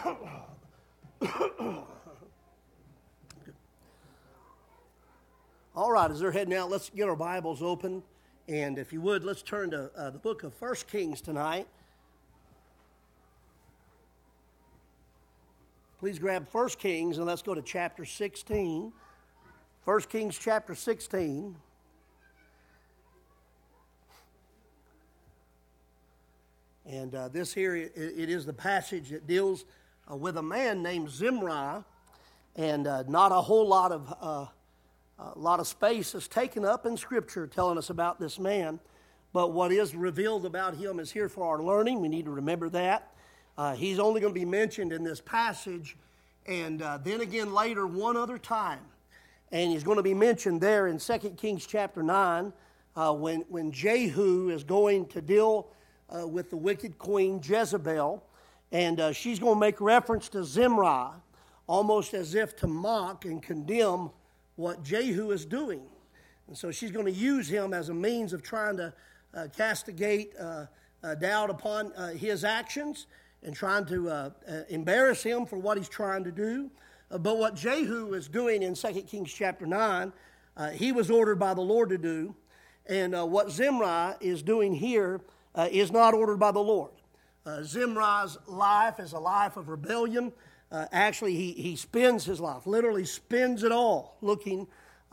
All right, as they're heading out, let's get our Bibles open. And if you would, let's turn to the book of 1 Kings tonight. Please grab 1 Kings and let's go to chapter 16. 1 Kings chapter 16. And this here, it is the passage that deals with a man named Zimri. And not a whole lot of space is taken up in Scripture telling us about this man. But what is revealed about him is here for our learning. We need to remember that. He's only going to be mentioned in this passage and then again later one other time. And he's going to be mentioned there in 2 Kings chapter 9 when Jehu is going to deal with the wicked queen Jezebel. And she's going to make reference to Zimri, almost as if to mock and condemn what Jehu is doing. And so she's going to use him as a means of trying to castigate doubt upon his actions and trying to embarrass him for what he's trying to do. But what Jehu is doing in 2 Kings chapter 9, he was ordered by the Lord to do. And what Zimri is doing here is not ordered by the Lord. Zimri's life is a life of rebellion. Actually, he spends his life, literally spends it all looking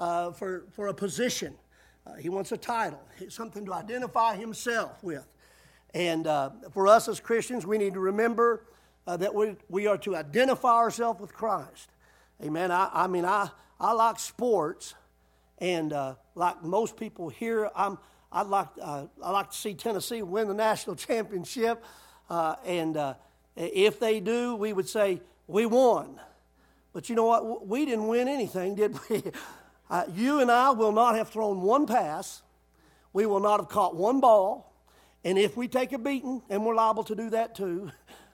for a position. He wants a title, something to identify himself with. And for us as Christians, we need to remember that we are to identify ourselves with Christ. Amen. I mean, I like sports, and like most people here, I like to see Tennessee win the national championship. And if they do, we would say, we won. But you know what? We didn't win anything, did we? You and I will not have thrown one pass. We will not have caught one ball. And if we take a beating, and we're liable to do that too,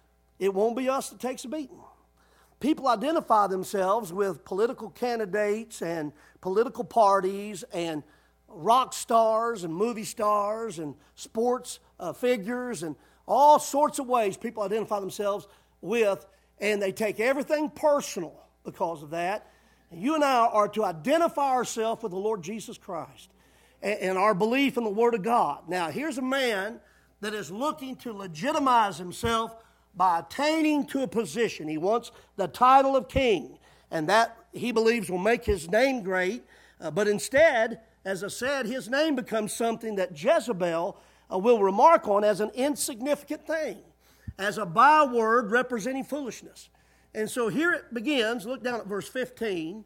it won't be us that takes a beating. People identify themselves with political candidates and political parties and rock stars and movie stars and sports figures and all sorts of ways people identify themselves with, and they take everything personal because of that. And you and I are to identify ourselves with the Lord Jesus Christ and our belief in the Word of God. Now, here's a man that is looking to legitimize himself by attaining to a position. He wants the title of king, and that he believes will make his name great. But instead, as I said, his name becomes something that Jezebel will remark on as an insignificant thing, as a byword representing foolishness. And so here it begins. Look down at verse 15,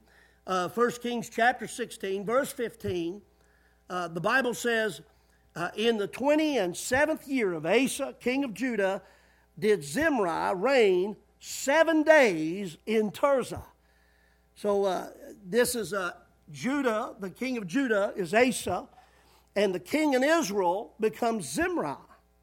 1 Kings chapter 16, verse 15. The Bible says, in the 27th year of Asa, king of Judah, did Zimri reign 7 days in Tirzah. So this is Judah, the king of Judah is Asa, and the king in Israel becomes Zimri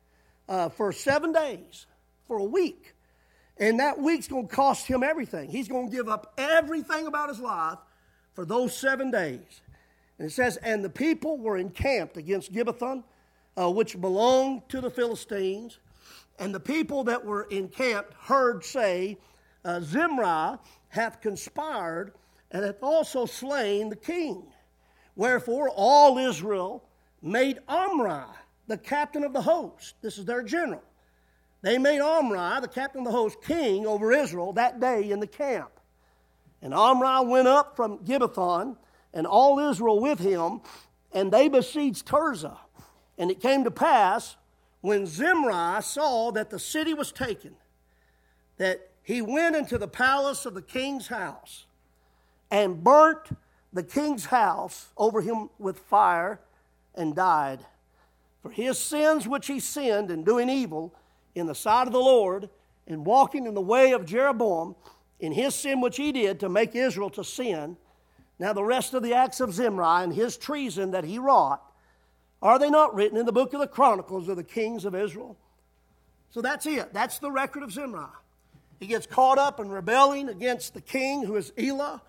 for 7 days, for a week. And that week's going to cost him everything. He's going to give up everything about his life for those 7 days. And it says, and the people were encamped against Gibbethon, which belonged to the Philistines. And the people that were encamped heard say, Zimri hath conspired and hath also slain the king. Wherefore all Israel made Omri the captain of the host. This is their general. They made Omri, the captain of the host, king over Israel that day in the camp. And Omri went up from Gibbethon, and all Israel with him, and they besieged Tirzah. And it came to pass, when Zimri saw that the city was taken, that he went into the palace of the king's house, and burnt the king's house over him with fire, and died. For his sins which he sinned in doing evil in the sight of the Lord, and walking in the way of Jeroboam, in his sin which he did to make Israel to sin. Now the rest of the acts of Zimri and his treason that he wrought, are they not written in the book of the Chronicles of the kings of Israel? So that's it. That's the record of Zimri. He gets caught up in rebelling against the king, who is Elah.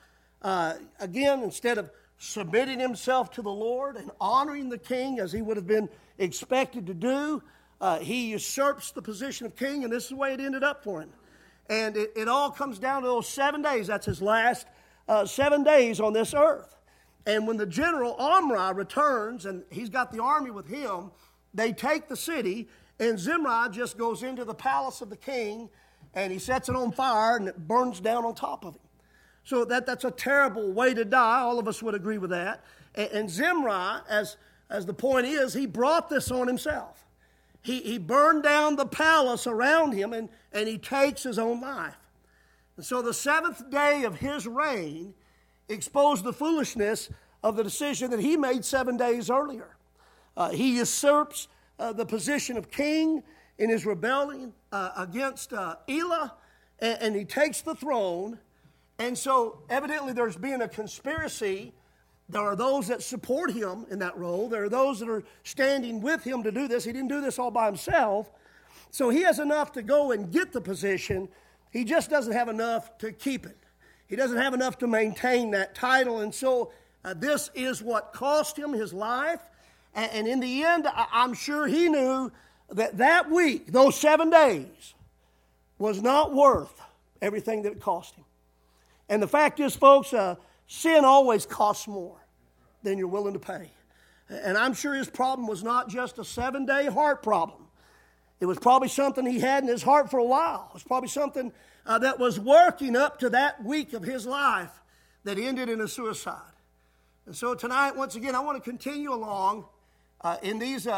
Again, instead of submitting himself to the Lord and honoring the king as he would have been expected to do, he usurps the position of king, and this is the way it ended up for him. And it all comes down to those 7 days. That's his last 7 days on this earth. And when the general Omri returns, and he's got the army with him, they take the city, and Zimri just goes into the palace of the king, and he sets it on fire, and it burns down on top of him. So that's a terrible way to die. All of us would agree with that. And Zimri, as the point is, he brought this on himself. He burned down the palace around him, and he takes his own life. And so the 7th day of his reign exposed the foolishness of the decision that he made 7 days earlier. He usurps the position of king in his rebellion against Elah, and he takes the throne. And so evidently there's been a conspiracy. There are those that support him in that role. There are those that are standing with him to do this. He didn't do this all by himself. So he has enough to go and get the position. He just doesn't have enough to keep it. He doesn't have enough to maintain that title. And so this is what cost him his life. And in the end, I'm sure he knew that week, those 7 days, was not worth everything that it cost him. And the fact is, folks, sin always costs more than you're willing to pay. And I'm sure his problem was not just a 7-day heart problem. It was probably something he had in his heart for a while. It was probably something that was working up to that week of his life that ended in a suicide. And so tonight, once again, I want to continue along in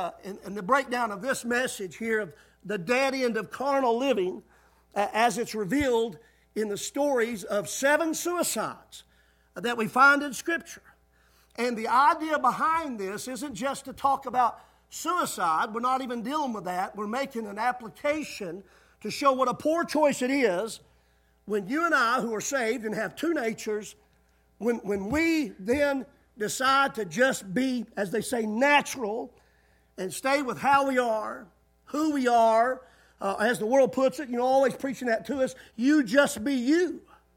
the breakdown of this message here of the dead end of carnal living as it's revealed in the stories of 7 suicides that we find in Scripture. And the idea behind this isn't just to talk about suicide. We're not even dealing with that. We're making an application to show what a poor choice it is when you and I, who are saved and have 2 natures, when we then decide to just be, as they say, natural and stay with how we are, who we are, as the world puts it, always preaching that to us, you just be you.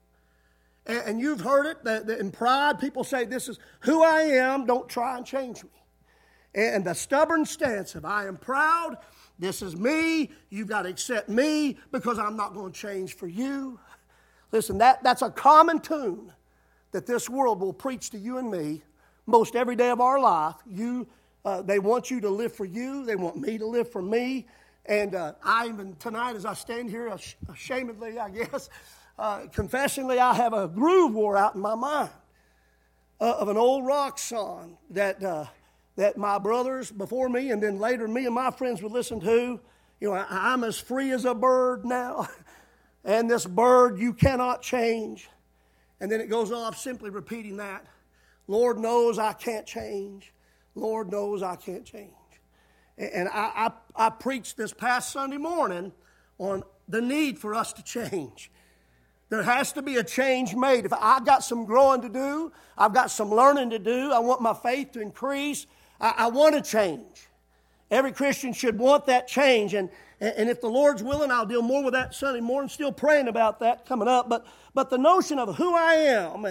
And you've heard it, that in pride, people say, this is who I am, don't try and change me. And the stubborn stance of I am proud, this is me, you've got to accept me because I'm not going to change for you. Listen, that's a common tune that this world will preach to you and me most every day of our life. They want you to live for you. They want me to live for me. And I even tonight, as I stand here, ashamedly, I guess, confessionally, I have a groove wore out in my mind of an old rock song that my brothers before me, and then later me and my friends would listen to. I'm as free as a bird now, and this bird you cannot change. And then it goes off simply repeating that. Lord knows I can't change. Lord knows I can't change. And I preached this past Sunday morning on the need for us to change. There has to be a change made. If I've got some growing to do, I've got some learning to do, I want my faith to increase, I want to change. Every Christian should want that change. And if the Lord's willing, I'll deal more with that Sunday morning. Still praying about that coming up. But the notion of who I am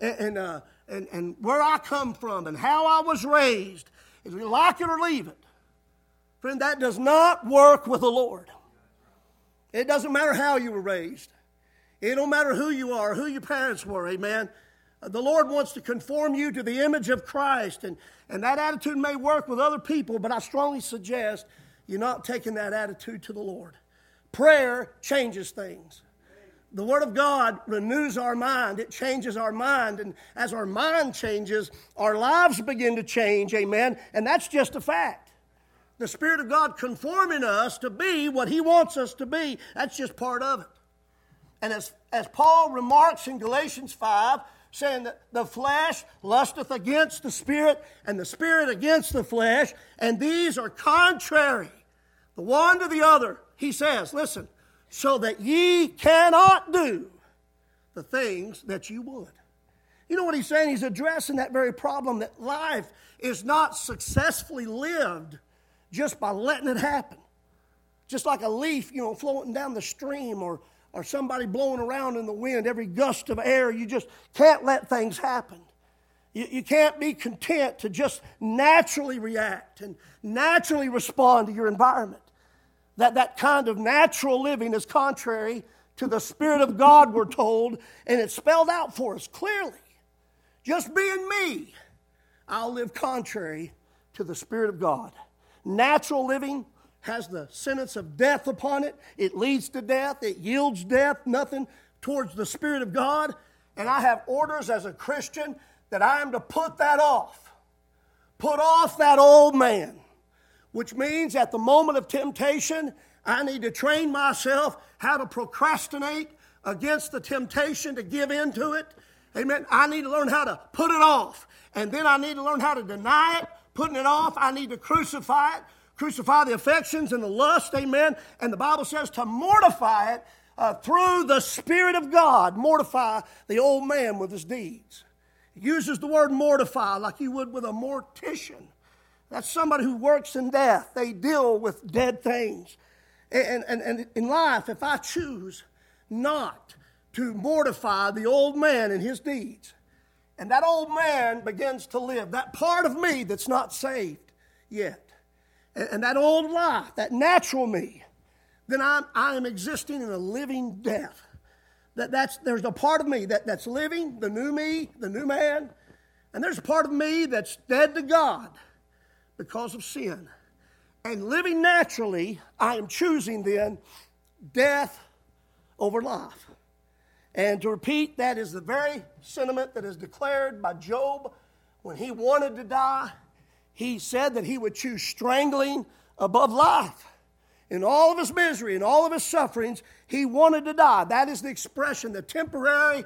and where I come from and how I was raised, is we like it or leave it. Friend, that does not work with the Lord. It doesn't matter how you were raised. It don't matter who you are, who your parents were, amen. The Lord wants to conform you to the image of Christ, and that attitude may work with other people, but I strongly suggest you're not taking that attitude to the Lord. Prayer changes things. The Word of God renews our mind. It changes our mind, and as our mind changes, our lives begin to change, amen, and that's just a fact. The Spirit of God conforming us to be what He wants us to be, that's just part of it. And as Paul remarks in Galatians 5, saying that the flesh lusteth against the Spirit, and the Spirit against the flesh, and these are contrary, the one to the other. He says, listen, so that ye cannot do the things that you would. You know what he's saying? He's addressing that very problem, that life is not successfully lived just by letting it happen. Just like a leaf, floating down the stream, or somebody blowing around in the wind, every gust of air, you just can't let things happen. You can't be content to just naturally react and naturally respond to your environment. That kind of natural living is contrary to the Spirit of God, we're told, and it's spelled out for us clearly. Just being me, I'll live contrary to the Spirit of God. Natural living has the sentence of death upon it. It leads to death. It yields death, nothing towards the Spirit of God. And I have orders as a Christian that I am to put that off. Put off that old man. Which means at the moment of temptation, I need to train myself how to procrastinate against the temptation to give in to it. Amen. I need to learn how to put it off. And then I need to learn how to deny it. Putting it off, I need to crucify it. Crucify the affections and the lust. Amen. And the Bible says to mortify it through the Spirit of God. Mortify the old man with his deeds. It uses the word mortify like you would with a mortician. That's somebody who works in death. They deal with dead things. And in life, if I choose not to mortify the old man and his deeds, and that old man begins to live, that part of me that's not saved yet, and that old life, that natural me, then I am existing in a living death. There's a part of me that's living, the new me, the new man, and there's a part of me that's dead to God because of sin. And living naturally, I am choosing then death over life. And to repeat, that is the very sentiment that is declared by Job when he wanted to die. He said that he would choose strangling above life. In all of his misery, in all of his sufferings, he wanted to die. That is the expression, the temporary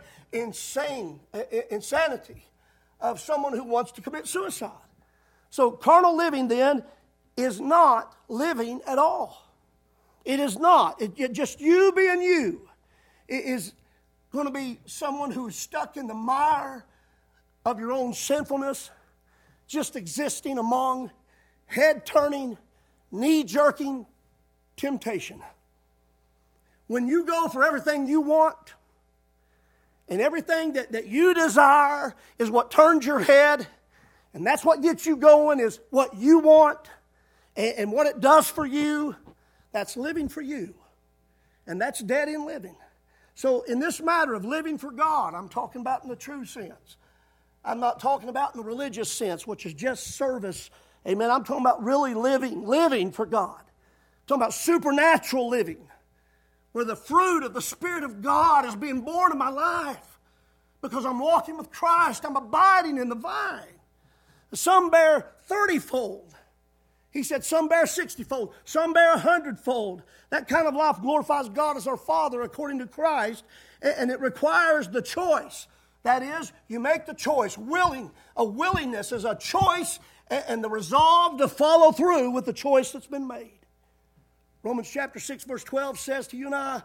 insanity of someone who wants to commit suicide. So carnal living then is not living at all. It is not. Just you being you. It is going to be someone who is stuck in the mire of your own sinfulness, just existing among head-turning, knee-jerking temptation. When you go for everything you want, and everything that you desire is what turns your head, and that's what gets you going, is what you want, and what it does for you, that's living for you. And that's dead in living. So in this matter of living for God, I'm talking about in the true sense. I'm not talking about in the religious sense, which is just service. Amen. I'm talking about really living for God. I'm talking about supernatural living, where the fruit of the Spirit of God is being born in my life because I'm walking with Christ. I'm abiding in the vine. Some bear 30-fold. He said some bear 60-fold. Some bear 100-fold. That kind of life glorifies God as our Father according to Christ, and it requires the choice. That is, you make the choice. A willingness is a choice and the resolve to follow through with the choice that's been made. Romans chapter 6 verse 12 says to you and I,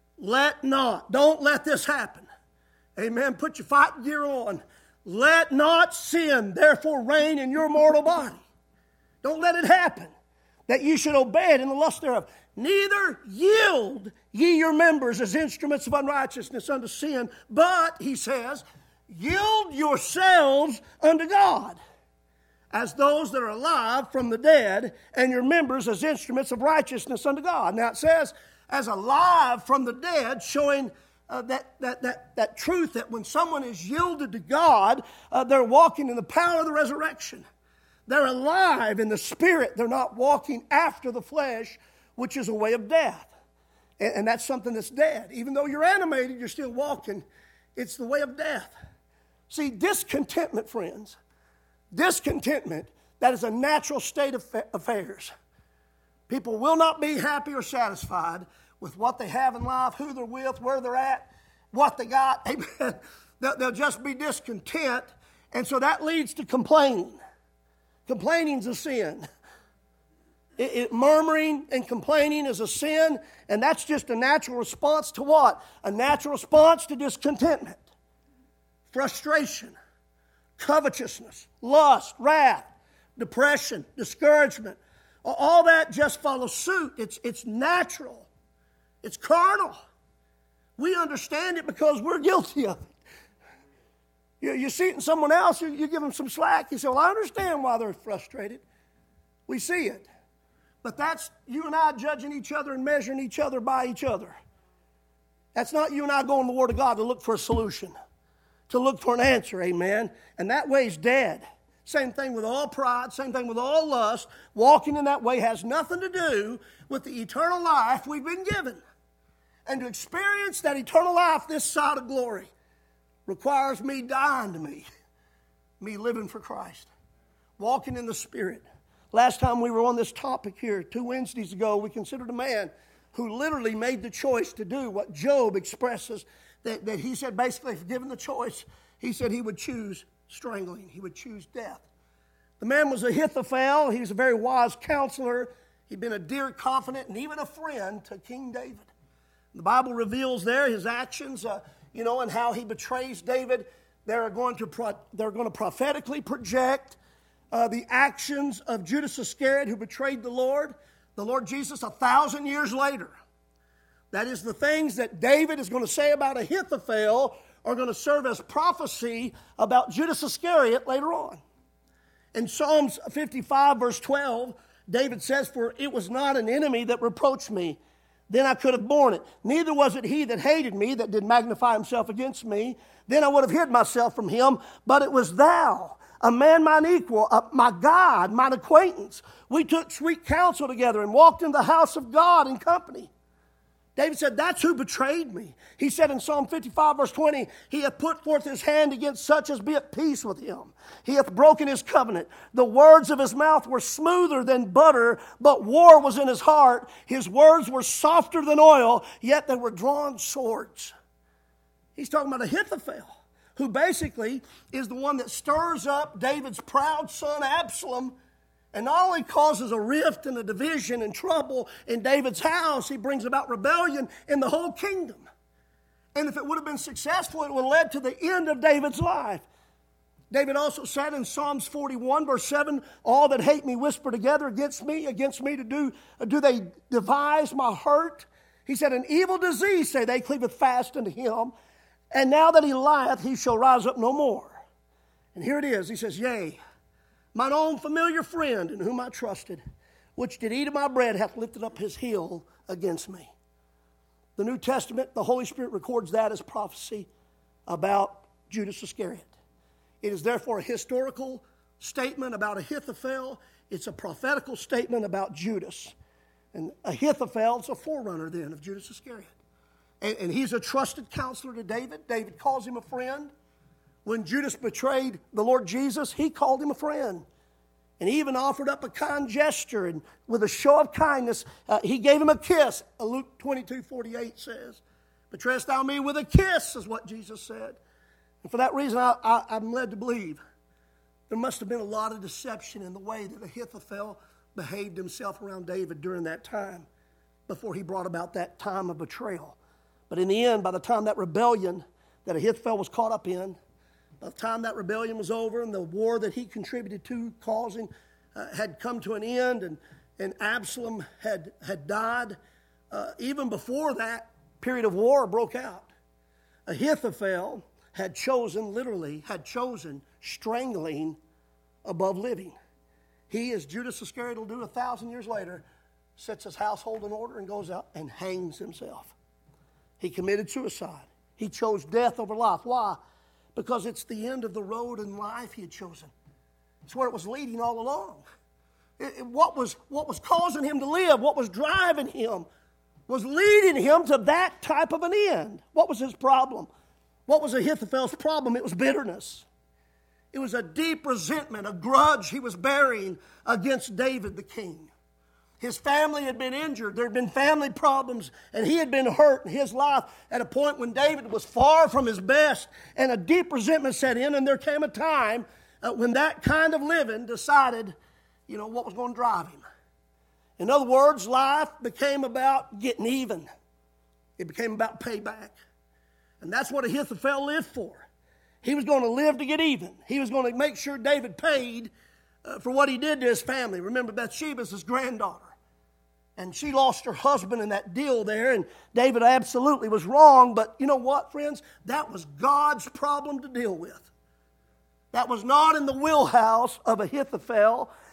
don't let this happen. Amen. Put your fighting gear on. Let not sin therefore reign in your mortal body. Don't let it happen, that you should obey it in the lust thereof. Neither yield ye your members as instruments of unrighteousness unto sin, but, he says, yield yourselves unto God as those that are alive from the dead, and your members as instruments of righteousness unto God. Now it says, as alive from the dead, showing that truth that when someone is yielded to God, they're walking in the power of the resurrection. They're alive in the Spirit. They're not walking after the flesh, which is a way of death. And that's something that's dead. Even though you're animated, you're still walking. It's the way of death. See, discontentment, friends, discontentment, that is a natural state of affairs. People will not be happy or satisfied with what they have in life, who they're with, where they're at, what they got. Amen. They'll just be discontent. And so that leads to complaining. Complaining's a sin. Murmuring and complaining is a sin, and that's just a natural response to what? A natural response to discontentment, frustration, covetousness, lust, wrath, depression, discouragement. All that just follows suit. It's natural. It's carnal. We understand it because we're guilty of it. You see it in someone else, you give them some slack. You say, well, I understand why they're frustrated. We see it. But that's you and I judging each other and measuring each other by each other. That's not you and I going to the Word of God to look for a solution, to look for an answer, amen? And that way's dead. Same thing with all pride, same thing with all lust. Walking in that way has nothing to do with the eternal life we've been given. And to experience that eternal life this side of glory requires me dying to me living for Christ, walking in the Spirit. Last time we were on this topic here, 2 Wednesdays ago, we considered a man who literally made the choice to do what Job expresses, that he said basically if given the choice, he said he would choose strangling. He would choose death. The man was Ahithophel. He was a very wise counselor. He'd been a dear confidant and even a friend to King David. The Bible reveals there his actions, and how he betrays David. They're going to prophetically project the actions of Judas Iscariot, who betrayed the Lord Jesus 1,000 years later. That is, the things that David is going to say about Ahithophel are going to serve as prophecy about Judas Iscariot later on. In Psalms 55, verse 12, David says, "For it was not an enemy that reproached me, then I could have borne it. Neither was it he that hated me, that did magnify himself against me. Then I would have hid myself from him. But it was thou, a man mine equal, my God, mine acquaintance. We took sweet counsel together and walked in the house of God in company." David said, that's who betrayed me. He said in Psalm 55, verse 20, "He hath put forth his hand against such as be at peace with him. He hath broken his covenant. The words of his mouth were smoother than butter, but war was in his heart. His words were softer than oil, yet they were drawn swords." He's talking about Ahithophel, who basically is the one that stirs up David's proud son Absalom, and not only causes a rift and a division and trouble in David's house, he brings about rebellion in the whole kingdom. And if it would have been successful, it would have led to the end of David's life. David also said in Psalms 41, verse 7, "All that hate me whisper together against me to do they devise my hurt?" He said, "An evil disease, say they, cleaveth fast unto him. And now that he lieth, he shall rise up no more." And here it is. He says, "Yea, mine own familiar friend in whom I trusted, which did eat of my bread, hath lifted up his heel against me." The New Testament, the Holy Spirit records that as prophecy about Judas Iscariot. It is therefore a historical statement about Ahithophel. It's a prophetical statement about Judas. And Ahithophel is a forerunner then of Judas Iscariot. And he's a trusted counselor to David. David calls him a friend. When Judas betrayed the Lord Jesus, he called him a friend. And he even offered up a kind gesture. And with a show of kindness, he gave him a kiss. Luke 22:48 says, "Betrayest thou me with a kiss," is what Jesus said. And for that reason, I'm led to believe there must have been a lot of deception in the way that Ahithophel behaved himself around David during that time before he brought about that time of betrayal. But in the end, by the time that rebellion that Ahithophel was caught up in, by the time that rebellion was over and the war that he contributed to causing had come to an end, and Absalom had died, even before that period of war broke out, Ahithophel had chosen strangling above living. He, as Judas Iscariot will do 1,000 years later, sets his household in order and goes out and hangs himself. He committed suicide. He chose death over life. Why? Because it's the end of the road in life he had chosen. It's where it was leading all along. What was causing him to live, what was driving him, was leading him to that type of an end. What was his problem? What was Ahithophel's problem? It was bitterness. It was a deep resentment, a grudge he was bearing against David the king. His family had been injured. There had been family problems, and he had been hurt in his life at a point when David was far from his best, and a deep resentment set in, and there came a time when that kind of living decided, what was going to drive him. In other words, life became about getting even. It became about payback. And that's what Ahithophel lived for. He was going to live to get even. He was going to make sure David paid for what he did to his family. Remember, Bathsheba's his granddaughter. And she lost her husband in that deal there, and David absolutely was wrong. But you know what, friends? That was God's problem to deal with. That was not in the wheelhouse of Ahithophel.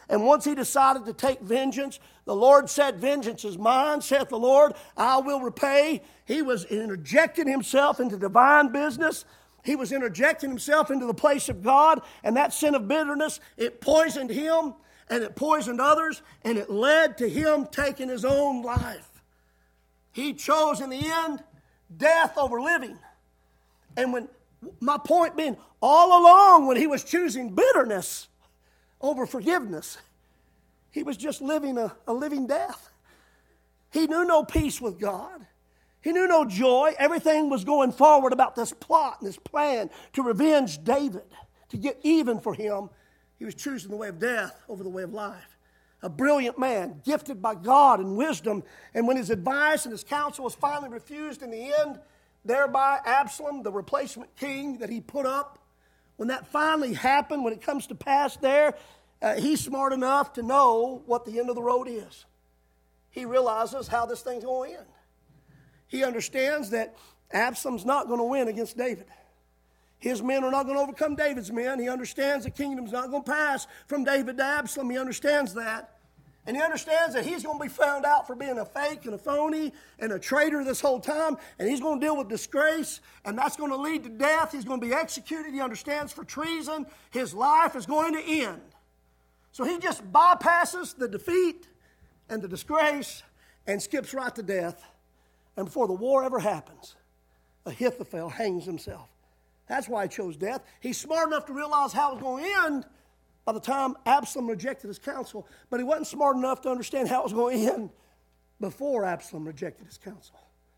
And once he decided to take vengeance, the Lord said, vengeance is mine, saith the Lord, I will repay. He was interjecting himself into divine business. He was interjecting himself into the place of God. And that sin of bitterness, it poisoned him and it poisoned others. And it led to him taking his own life. He chose in the end death over living. And when my point being, all along when he was choosing bitterness over forgiveness, he was just living a living death. He knew no peace with God. He knew no joy. Everything was going forward about this plot and this plan to revenge David, to get even for him. He was choosing the way of death over the way of life. A brilliant man, gifted by God in wisdom. And when his advice and his counsel was finally refused in the end, thereby Absalom, the replacement king that he put up, when that finally happened, when it comes to pass there, he's smart enough to know what the end of the road is. He realizes how this thing's going to end. He understands that Absalom's not going to win against David. His men are not going to overcome David's men. He understands the kingdom's not going to pass from David to Absalom. He understands that. And he understands that he's going to be found out for being a fake and a phony and a traitor this whole time. And he's going to deal with disgrace. And that's going to lead to death. He's going to be executed. He understands for treason. His life is going to end. So he just bypasses the defeat and the disgrace and skips right to death. And before the war ever happens, Ahithophel hangs himself. That's why he chose death. He's smart enough to realize how it was going to end by the time Absalom rejected his counsel, but he wasn't smart enough to understand how it was going to end before Absalom rejected his counsel.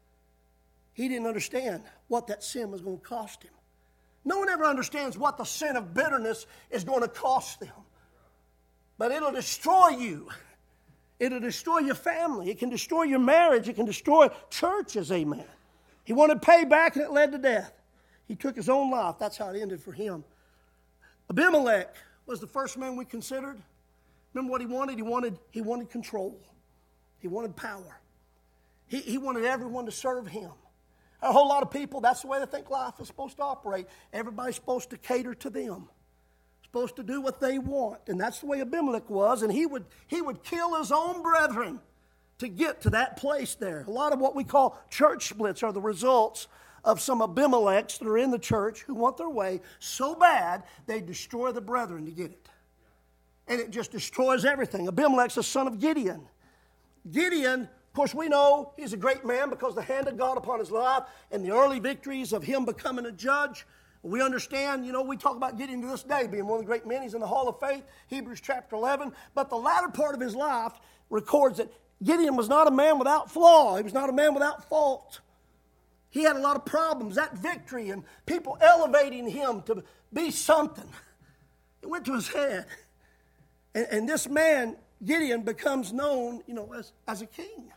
He didn't understand what that sin was going to cost him. No one ever understands what the sin of bitterness is going to cost them. But it'll destroy you. It'll destroy your family. It can destroy your marriage. It can destroy churches, amen. He wanted payback and it led to death. He took his own life. That's how it ended for him. Abimelech was the first man we considered. Remember what he wanted? He wanted control. He wanted power. He wanted everyone to serve him. A whole lot of people, that's the way they think life is supposed to operate. Everybody's supposed to cater to them. Supposed to do what they want. And that's the way Abimelech was. And he would kill his own brethren to get to that place there. A lot of what we call church splits are the results of some Abimelechs that are in the church who want their way so bad they destroy the brethren to get it. And it just destroys everything. Abimelech's the son of Gideon. Gideon, of course, we know he's a great man because the hand of God upon his life and the early victories of him becoming a judge. We understand, we talk about Gideon to this day being one of the great men. He's in the Hall of Faith, Hebrews chapter 11. But the latter part of his life records that Gideon was not a man without flaw. He was not a man without fault. He had a lot of problems. That victory and people elevating him to be something, it went to his head. And this man, Gideon, becomes known, as a king.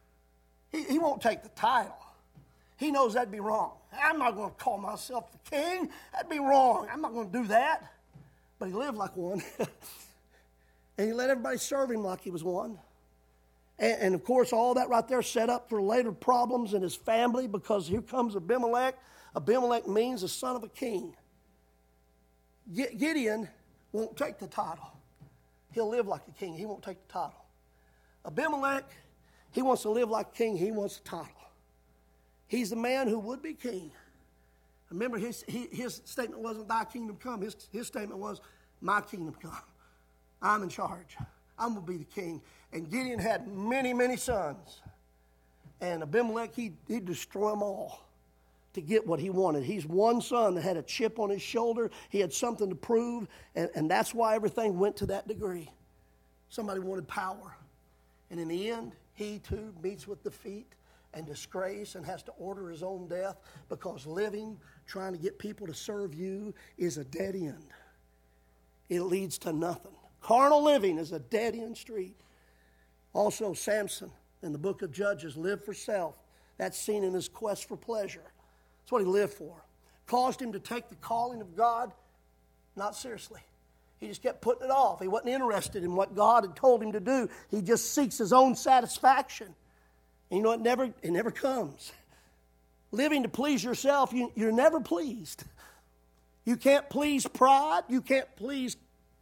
He won't take the title. He knows that'd be wrong. I'm not going to call myself the king. That'd be wrong. I'm not going to do that. But he lived like one. And he let everybody serve him like he was one. And of course, all that right there set up for later problems in his family because here comes Abimelech. Abimelech means the son of a king. Gideon won't take the title. He'll live like a king. He won't take the title. Abimelech, he wants to live like a king. He wants the title. He's the man who would be king. Remember, his statement wasn't thy kingdom come. His statement was, my kingdom come. I'm in charge. I'm going to be the king. And Gideon had many, many sons. And Abimelech, he'd destroy them all to get what he wanted. He's one son that had a chip on his shoulder. He had something to prove. And that's why everything went to that degree. Somebody wanted power. And in the end, he too meets with defeat and disgrace and has to order his own death because living, trying to get people to serve you, is a dead end. It leads to nothing. Carnal living is a dead-end street. Also, Samson in the book of Judges lived for self. That's seen in his quest for pleasure. That's what he lived for. Caused him to take the calling of God not seriously. He just kept putting it off. He wasn't interested in what God had told him to do. He just seeks his own satisfaction. And it never comes. Living to please yourself, you're never pleased. You can't please pride. You can't please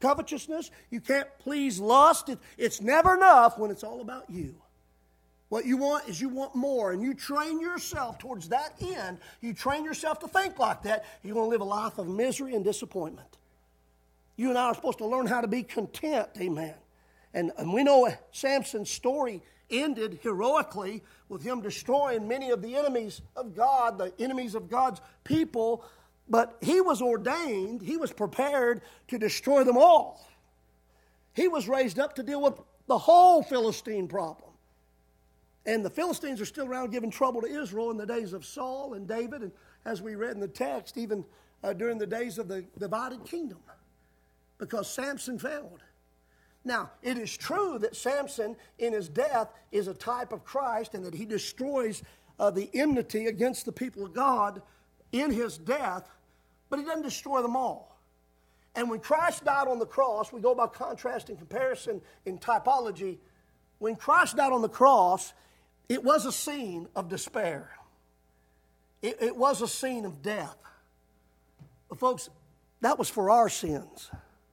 covetousness. You can't please lust. It's never enough when it's all about you. What you want is you want more, and you train yourself towards that end. You train yourself to think like that. You're going to live a life of misery and disappointment. You and I are supposed to learn how to be content, amen. And we know Samson's story ended heroically with him destroying many of the enemies of God, the enemies of God's people. But he was ordained, he was prepared to destroy them all. He was raised up to deal with the whole Philistine problem. And the Philistines are still around giving trouble to Israel in the days of Saul and David, and as we read in the text, even during the days of the divided kingdom, because Samson failed. Now, it is true that Samson in his death is a type of Christ and that he destroys the enmity against the people of God in his death, but he doesn't destroy them all. And when Christ died on the cross, we go by contrast and comparison in typology. When Christ died on the cross, it was a scene of despair. It was a scene of death. But folks, that was for our sins.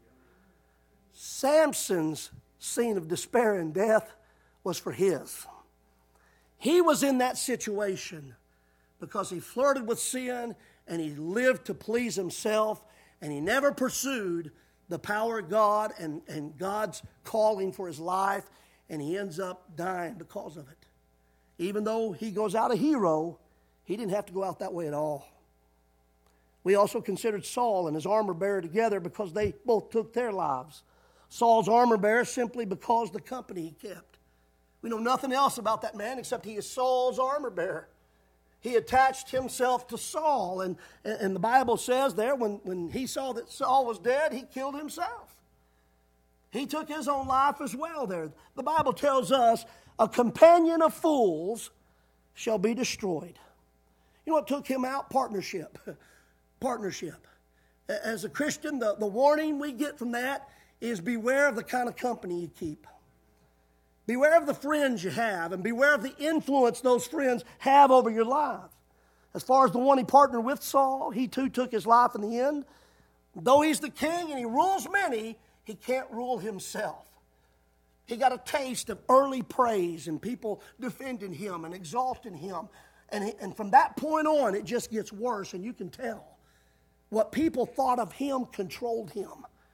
Samson's scene of despair and death was for his. He was in that situation because he flirted with sin and he lived to please himself, and he never pursued the power of God and God's calling for his life, and he ends up dying because of it. Even though he goes out a hero, he didn't have to go out that way at all. We also considered Saul and his armor bearer together because they both took their lives. Saul's armor bearer simply because the company he kept. We know nothing else about that man except he is Saul's armor bearer. He attached himself to Saul, and the Bible says there when he saw that Saul was dead, he killed himself. He took his own life as well there. The Bible tells us a companion of fools shall be destroyed. You know what took him out? Partnership. Partnership. As a Christian, the warning we get from that is beware of the kind of company you keep. Beware of the friends you have, and beware of the influence those friends have over your life. As far as the one he partnered with, Saul, he too took his life in the end. Though he's the king and he rules many, he can't rule himself. He got a taste of early praise and people defending him and exalting him. And from that point on, it just gets worse, and you can tell. What people thought of him controlled him.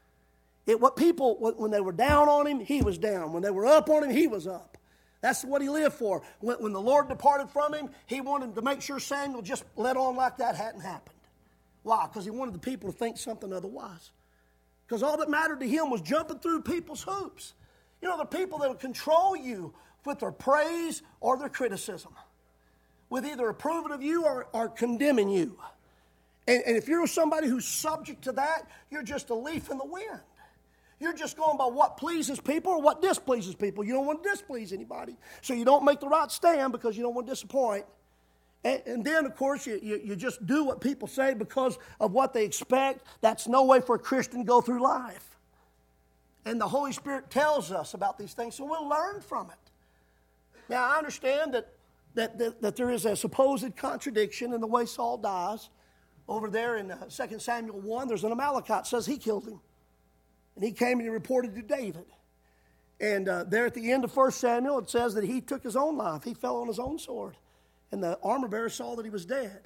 What people, when they were down on him, he was down. When they were up on him, he was up. That's what he lived for. When the Lord departed from him, he wanted to make sure Samuel just let on like that hadn't happened. Why? Because he wanted the people to think something otherwise. Because all that mattered to him was jumping through people's hoops. You know, the people that will control you with their praise or their criticism, with either approving of you or condemning you. And if you're somebody who's subject to that, you're just a leaf in the wind. You're just going by what pleases people or what displeases people. You don't want to displease anybody. So you don't make the right stand because you don't want to disappoint. And then, of course, you just do what people say because of what they expect. That's no way for a Christian to go through life. And the Holy Spirit tells us about these things, so we'll learn from it. Now, I understand that there is a supposed contradiction in the way Saul dies. Over there in 2 Samuel 1, there's an Amalekite says he killed him. And he came and he reported to David. And there at the end of 1 Samuel, it says that he took his own life. He fell on his own sword. And the armor bearer saw that he was dead.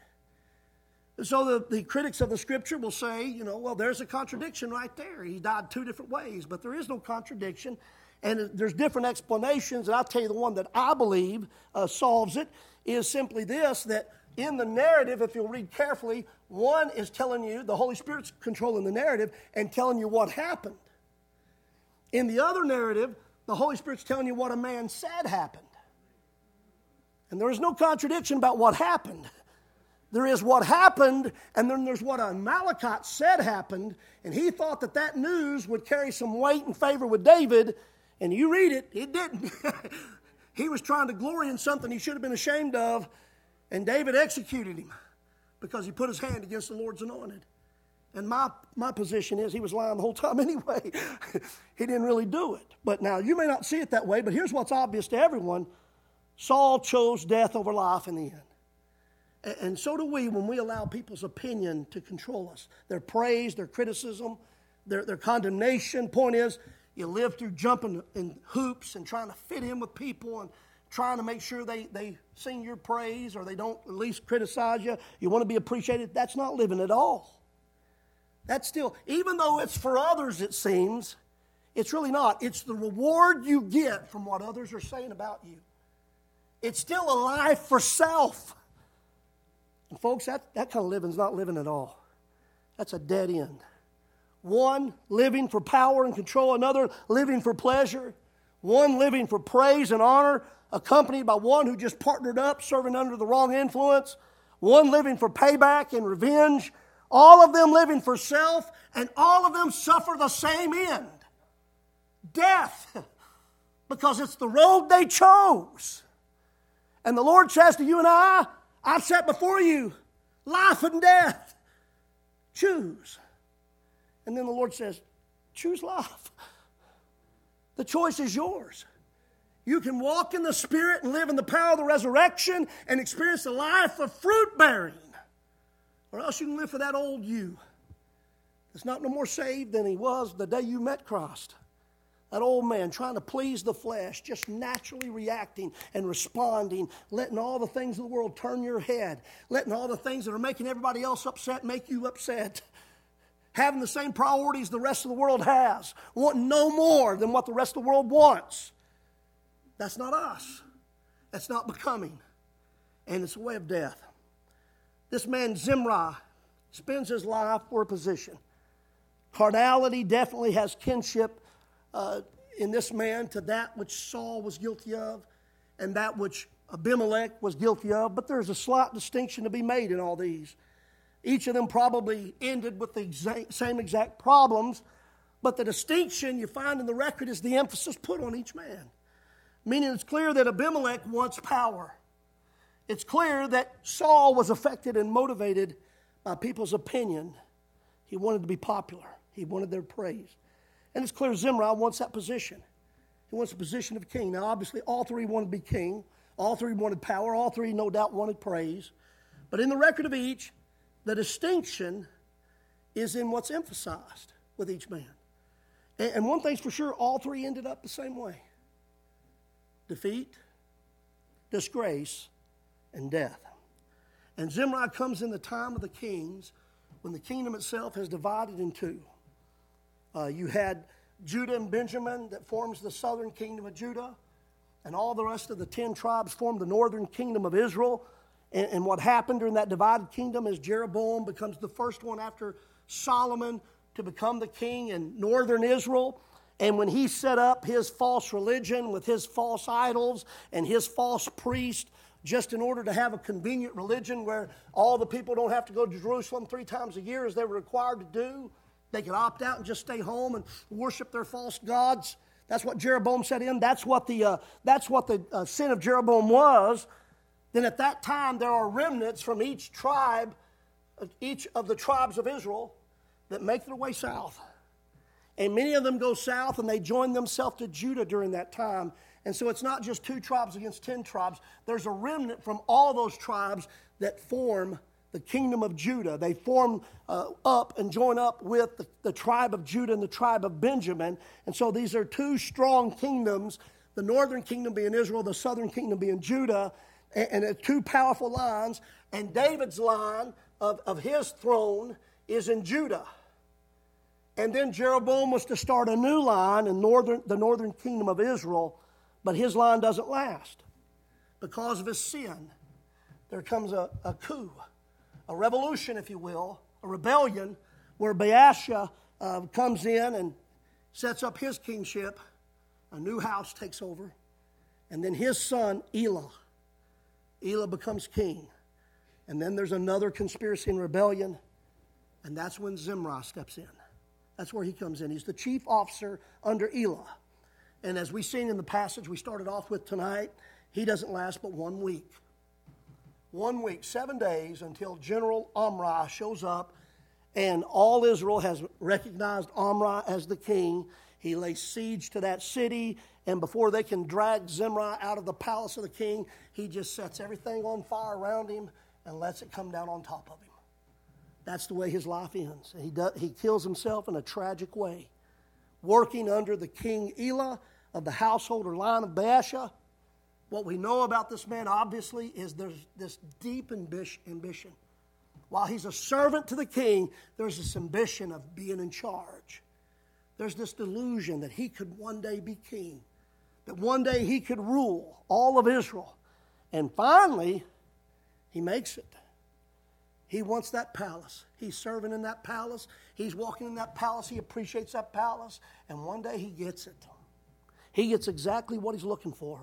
And so the critics of the Scripture will say, well, there's a contradiction right there. He died two different ways. But there is no contradiction. And there's different explanations. And I'll tell you the one that I believe solves it is simply this, that in the narrative, if you'll read carefully, one is telling you, the Holy Spirit's controlling the narrative and telling you what happened. In the other narrative, the Holy Spirit's telling you what a man said happened. And there is no contradiction about what happened. There is what happened, and then there's what Amalekite said happened, and he thought that news would carry some weight and favor with David, and you read it, it didn't. He was trying to glory in something he should have been ashamed of, and David executed him because he put his hand against the Lord's anointed. And my position is he was lying the whole time anyway. He didn't really do it. But now, you may not see it that way, but here's what's obvious to everyone. Saul chose death over life in the end. And so do we when we allow people's opinion to control us. Their praise, their criticism, their condemnation. Point is, you live through jumping in hoops and trying to fit in with people and trying to make sure they sing your praise or they don't at least criticize you. You want to be appreciated. That's not living at all. That's still, even though it's for others, it seems, it's really not. It's the reward you get from what others are saying about you. It's still a life for self. And folks, that kind of living is not living at all. That's a dead end. One living for power and control, another living for pleasure, one living for praise and honor, accompanied by one who just partnered up, serving under the wrong influence, one living for payback and revenge, all of them living for self, and all of them suffer the same end. Death. Because it's the road they chose. And the Lord says to you and I've set before you life and death. Choose. And then the Lord says, choose life. The choice is yours. You can walk in the Spirit and live in the power of the resurrection and experience the life of fruit bearing. Or else you can live for that old you that's not no more saved than he was the day you met Christ. That old man trying to please the flesh, just naturally reacting and responding, letting all the things of the world turn your head, letting all the things that are making everybody else upset make you upset, having the same priorities the rest of the world has, wanting no more than what the rest of the world wants. That's not us. That's not becoming. And it's a way of death. This man Zimri spends his life for a position. Carnality definitely has kinship in this man to that which Saul was guilty of and that which Abimelech was guilty of. But there's a slight distinction to be made in all these. Each of them probably ended with the same exact problems. But the distinction you find in the record is the emphasis put on each man. Meaning it's clear that Abimelech wants power. It's clear that Saul was affected and motivated by people's opinion. He wanted to be popular. He wanted their praise. And it's clear Zimri wants that position. He wants the position of king. Now, obviously, all three wanted to be king. All three wanted power. All three, no doubt, wanted praise. But in the record of each, the distinction is in what's emphasized with each man. And one thing's for sure, all three ended up the same way. Defeat, disgrace, and death. And Zimri comes in the time of the kings when the kingdom itself has divided in two. You had Judah and Benjamin that forms the southern kingdom of Judah, and all the rest of the 10 tribes formed the northern kingdom of Israel. And what happened during that divided kingdom is Jeroboam becomes the first one after Solomon to become the king in northern Israel. And when he set up his false religion with his false idols and his false priest, just in order to have a convenient religion where all the people don't have to go to Jerusalem 3 times a year as they were required to do, they could opt out and just stay home and worship their false gods. That's what Jeroboam set in. That's what the sin of Jeroboam was. Then at that time there are remnants from each tribe, each of the tribes of Israel, that make their way south. And many of them go south and they join themselves to Judah during that time. And so it's not just 2 tribes against 10 tribes. There's a remnant from all those tribes that form the kingdom of Judah. They form up and join up with the tribe of Judah and the tribe of Benjamin. And so these are 2 strong kingdoms, the northern kingdom being Israel, the southern kingdom being Judah, and 2 powerful lines. And David's line of his throne is in Judah. And then Jeroboam was to start a new line in the northern kingdom of Israel, but his line doesn't last. Because of his sin, there comes a coup, a revolution, if you will, a rebellion, where Baasha comes in and sets up his kingship. A new house takes over. And then his son, Elah becomes king. And then there's another conspiracy and rebellion, and that's when Zimri steps in. That's where he comes in. He's the chief officer under Elah. And as we've seen in the passage we started off with tonight, he doesn't last but 1 week. 1 week, 7 days, until General Omri shows up, and all Israel has recognized Omri as the king. He lays siege to that city, and before they can drag Zimri out of the palace of the king, he just sets everything on fire around him and lets it come down on top of him. That's the way his life ends. He kills himself in a tragic way, working under the king Elah of the household or line of Baasha. What we know about this man, obviously, is there's this deep ambition. While he's a servant to the king, there's this ambition of being in charge. There's this delusion that he could one day be king, that one day he could rule all of Israel. And finally, he makes it. He wants that palace. He's serving in that palace. He's walking in that palace. He appreciates that palace. And one day he gets it. He gets exactly what he's looking for.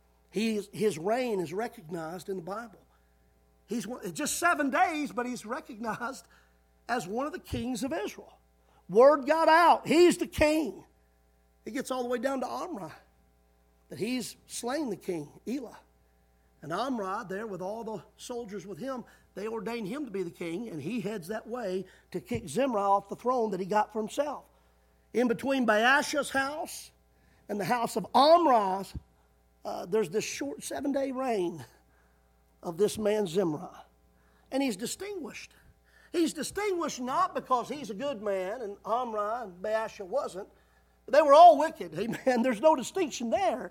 His reign is recognized in the Bible. It's just 7 days, but he's recognized as one of the kings of Israel. Word got out. He's the king. It gets all the way down to Omri, that he's slain the king, Elah. And Omri, there with all the soldiers with him, they ordained him to be the king, and he heads that way to kick Zimri off the throne that he got for himself. In between Baasha's house and the house of Omri's, there's this short 7-day reign of this man Zimri. And he's distinguished. He's distinguished not because he's a good man and Omri and Baasha wasn't. They were all wicked. Amen. There's no distinction there.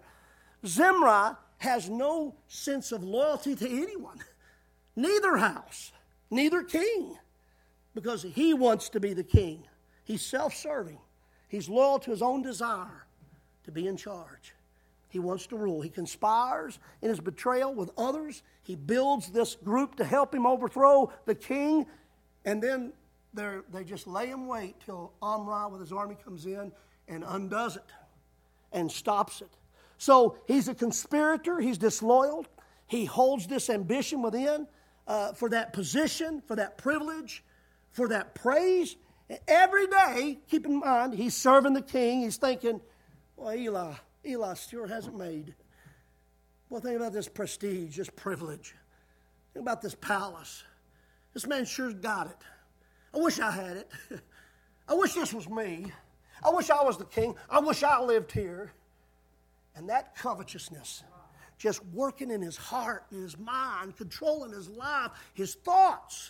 Zimri has no sense of loyalty to anyone. Neither house, neither king, because he wants to be the king. He's self-serving. He's loyal to his own desire to be in charge. He wants to rule. He conspires in his betrayal with others. He builds this group to help him overthrow the king. And then they just lay him wait till Omri with his army comes in and undoes it and stops it. So he's a conspirator. He's disloyal. He holds this ambition within for that position, for that privilege, for that praise. Every day, keep in mind, he's serving the king. He's thinking, well, Eli sure hasn't made. Well, think about this prestige, this privilege. Think about this palace. This man sure's got it. I wish I had it. I wish this was me. I wish I was the king. I wish I lived here. And that covetousness, just working in his heart, in his mind, controlling his life, his thoughts.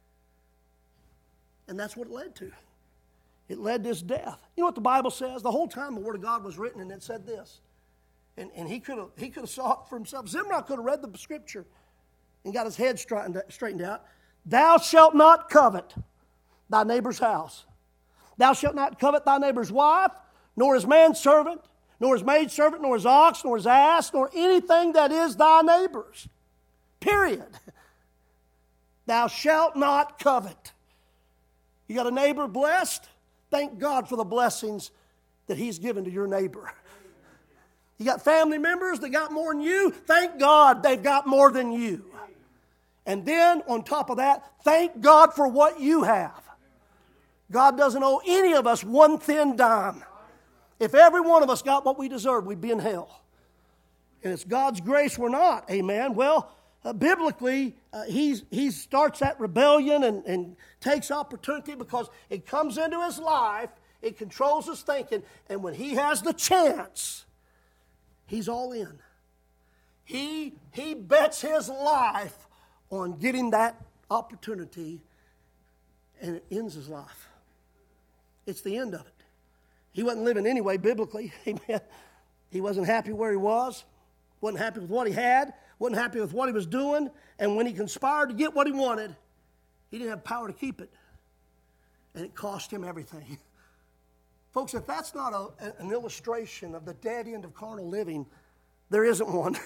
And that's what it led to. It led to his death. You know what the Bible says? The whole time the Word of God was written, and it said this. And he could have saw it for himself. Zimri could have read the Scripture and got his head straightened out. Thou shalt not covet thy neighbor's house. Thou shalt not covet thy neighbor's wife, nor his manservant, nor his maidservant, nor his ox, nor his ass, nor anything that is thy neighbor's. Period. Thou shalt not covet. You got a neighbor blessed? Thank God for the blessings that he's given to your neighbor. You got family members that got more than you? Thank God they've got more than you. And then, on top of that, thank God for what you have. God doesn't owe any of us one thin dime. If every one of us got what we deserved, we'd be in hell. And it's God's grace we're not. Amen. Well, biblically, he starts that rebellion and takes opportunity because it comes into his life. It controls his thinking. And when he has the chance, he's all in. He bets his life on getting that opportunity, and it ends his life. It's the end of it. He wasn't living anyway, biblically. Amen. He wasn't happy where he was. Wasn't happy with what he had. Wasn't happy with what he was doing. And when he conspired to get what he wanted, he didn't have power to keep it. And it cost him everything. Folks, if that's not an illustration of the dead end of carnal living, there isn't one.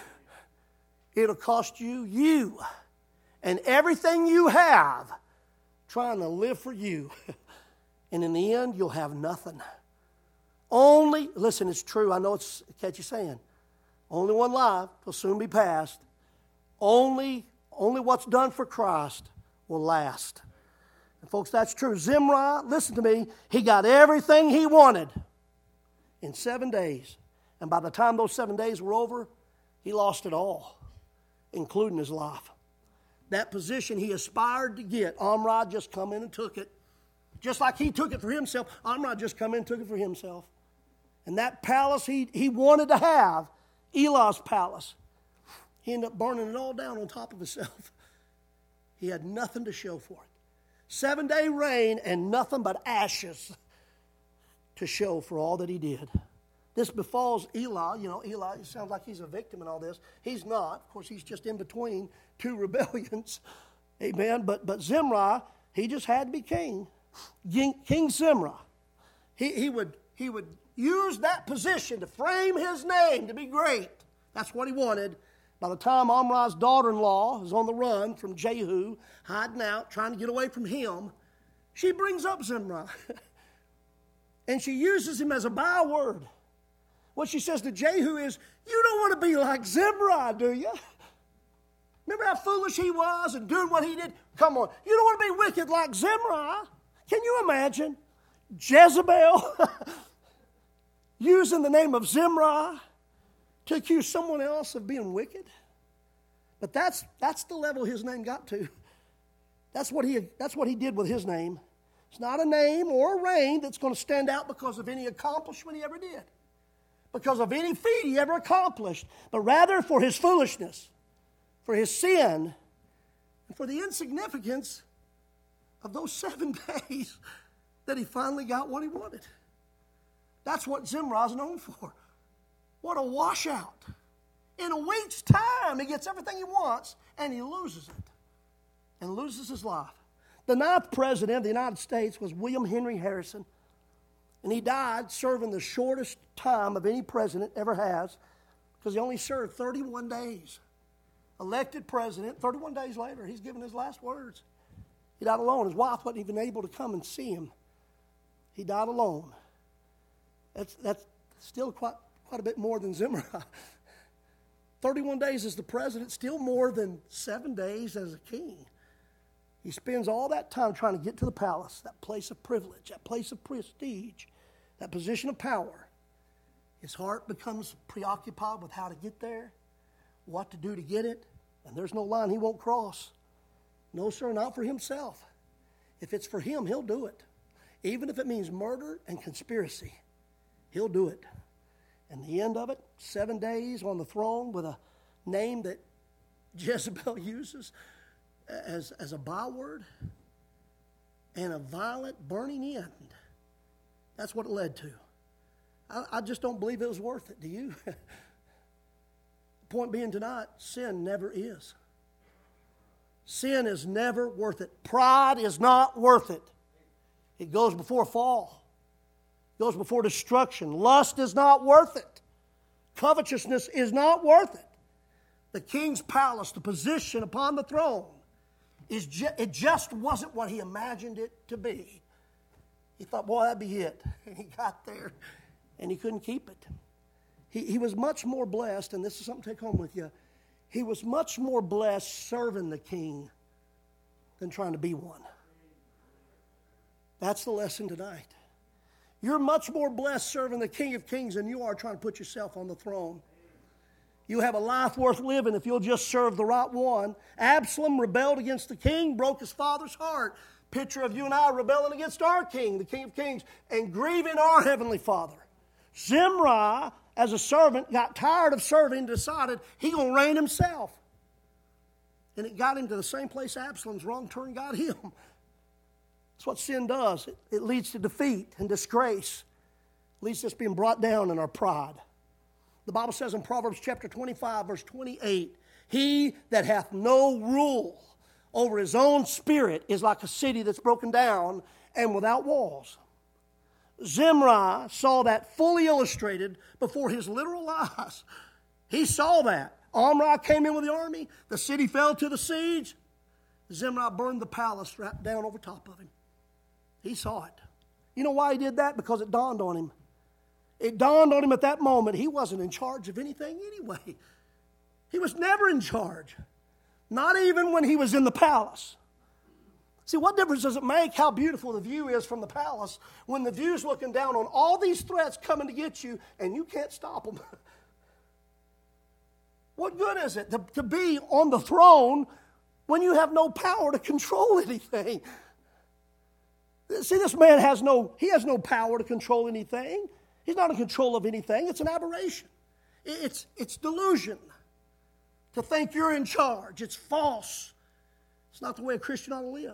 It'll cost you, and everything you have trying to live for you. And in the end, you'll have nothing. Only, listen, it's true. I know it's a catchy saying. Only one life will soon be past. Only what's done for Christ will last. And folks, that's true. Zimri, listen to me, he got everything he wanted in 7 days. And by the time those 7 days were over, he lost it all, including his life. That position he aspired to get, Omri just come in and took it. Just like he took it for himself, Omri just come in and took it for himself. And that palace he wanted to have, Elah's palace, he ended up burning it all down on top of himself. He had nothing to show for it. 7-day rain, and nothing but ashes to show for all that he did. This befalls Eli. You know, Eli sounds like he's a victim in all this. He's not. Of course, he's just in between two rebellions. Amen. But Zimri, he just had to be king. King Zimri. He would use that position to frame his name to be great. That's what he wanted. By the time Omri's daughter-in-law is on the run from Jehu, hiding out, trying to get away from him, she brings up Zimri. And she uses him as a byword. What she says to Jehu is, you don't want to be like Zimri, do you? Remember how foolish he was and doing what he did? Come on, you don't want to be wicked like Zimri. Can you imagine Jezebel using the name of Zimri to accuse someone else of being wicked? But that's the level his name got to. That's what he did with his name. It's not a name or a reign that's going to stand out because of any accomplishment he ever did, because of any feat he ever accomplished, but rather for his foolishness, for his sin, and for the insignificance of those 7 days that he finally got what he wanted. That's what Zimri's known for. What a washout. In a week's time, he gets everything he wants, and he loses it, and loses his life. The 9th president of the United States was William Henry Harrison, and he died serving the shortest time of any president ever has, because he only served 31 days. Elected president, 31 days later, he's given his last words. He died alone. His wife wasn't even able to come and see him. He died alone. That's still quite a bit more than Zimri. 31 days as the president, still more than 7 days as a king. He spends all that time trying to get to the palace, that place of privilege, that place of prestige, that position of power. His heart becomes preoccupied with how to get there, what to do to get it, and there's no line he won't cross. No, sir, not for himself. If it's for him, he'll do it. Even if it means murder and conspiracy, he'll do it. And the end of it, 7 days on the throne with a name that Jezebel uses as a byword, and a violent burning end. That's what it led to. I just don't believe it was worth it. Do you? The point being tonight, sin never is. Sin is never worth it. Pride is not worth it. It goes before fall. It goes before destruction. Lust is not worth it. Covetousness is not worth it. The king's palace, the position upon the throne, it just wasn't what he imagined it to be. He thought, boy, that'd be it. And he got there, and he couldn't keep it. He was much more blessed, and this is something to take home with you. He was much more blessed serving the king than trying to be one. That's the lesson tonight. You're much more blessed serving the King of Kings than you are trying to put yourself on the throne. You have a life worth living if you'll just serve the right one. Absalom rebelled against the king, broke his father's heart. Picture of you and I rebelling against our king, the King of Kings, and grieving our heavenly Father. Zimri, as a servant, got tired of serving and decided he's going to reign himself. And it got him to the same place Absalom's wrong turn got him. That's what sin does. It leads to defeat and disgrace. It leads to us being brought down in our pride. The Bible says in Proverbs chapter 25, verse 28, he that hath no rule over his own spirit is like a city that's broken down and without walls. Zimri saw that fully illustrated before his literal eyes. He saw that. Omri came in with the army. The city fell to the siege. Zimri burned the palace right down over top of him. He saw it. You know why he did that? Because it dawned on him. It dawned on him at that moment he wasn't in charge of anything anyway. He was never in charge. Not even when he was in the palace. See, what difference does it make how beautiful the view is from the palace when the view's looking down on all these threats coming to get you and you can't stop them? What good is it to be on the throne when you have no power to control anything? See, this man has no power to control anything. He's not in control of anything. It's an aberration. It's delusion to think you're in charge. It's false. It's not the way a Christian ought to live.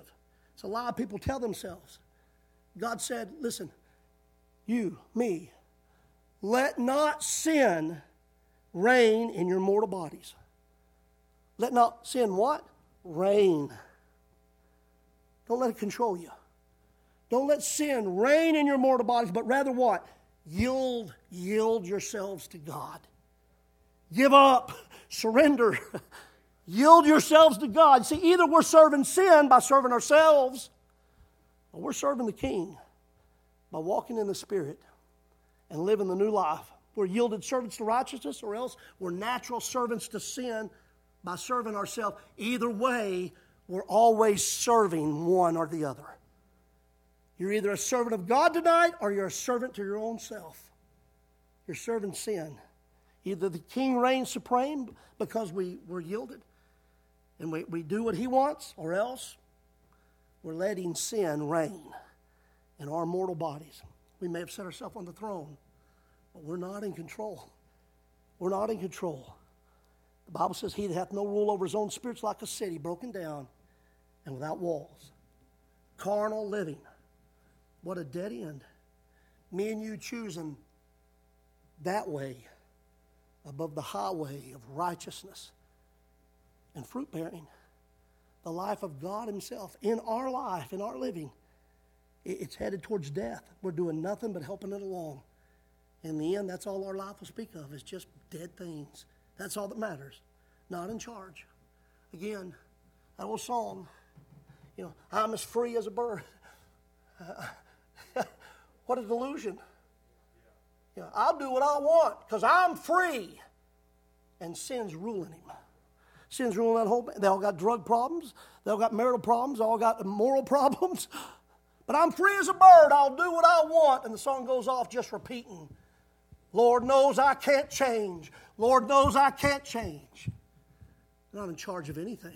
It's a lie people tell themselves. God said, listen, you, me, let not sin reign in your mortal bodies. Let not sin what? Reign. Don't let it control you. Don't let sin reign in your mortal bodies, but rather what? Yield yourselves to God. Give up. Surrender. Yield yourselves to God. See, either we're serving sin by serving ourselves, or we're serving the King by walking in the Spirit and living the new life. We're yielded servants to righteousness, or else we're natural servants to sin by serving ourselves. Either way, we're always serving one or the other. You're either a servant of God tonight, or you're a servant to your own self. You're serving sin. Either the King reigns supreme because we're yielded and we do what He wants, or else we're letting sin reign in our mortal bodies. We may have set ourselves on the throne, but we're not in control. We're not in control. The Bible says, he that hath no rule over his own spirit's like a city broken down and without walls. Carnal living. What a dead end. Me and you choosing that way above the highway of righteousness and fruit bearing. The life of God Himself in our life, in our living. It's headed towards death. We're doing nothing but helping it along. In the end, that's all our life will speak of, is just dead things. That's all that matters. Not in charge. Again, that old song, I'm as free as a bird. What a delusion. I'll do what I want because I'm free. And sin's ruling him. Sin's ruling that whole. They all got drug problems. They all got marital problems. They all got moral problems. But I'm free as a bird. I'll do what I want. And the song goes off just repeating. Lord knows I can't change. Lord knows I can't change. I'm not in charge of anything.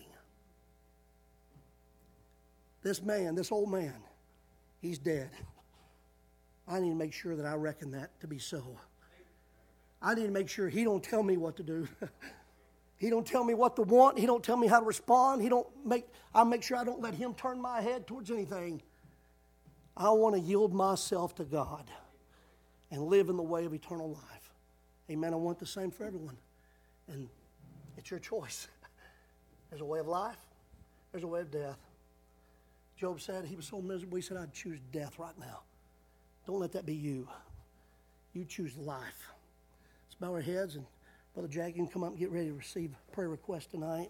This man, this old man, he's dead. I need to make sure that I reckon that to be so. I need to make sure he don't tell me what to do. He don't tell me what to want. He don't tell me how to respond. I make sure I don't let him turn my head towards anything. I want to yield myself to God and live in the way of eternal life. Amen. I want the same for everyone. And it's your choice. There's a way of life. There's a way of death. Job said he was so miserable, he said, I'd choose death right now. Don't let that be you. You choose life. Let's bow our heads, and Brother Jack, you can come up and get ready to receive prayer requests tonight.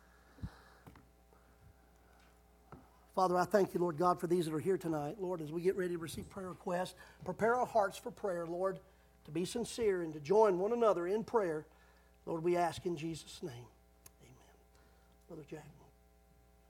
Father, I thank you, Lord God, for these that are here tonight. Lord, as we get ready to receive prayer requests, prepare our hearts for prayer, Lord, to be sincere and to join one another in prayer. Lord, we ask in Jesus' name. Amen. Brother Jack.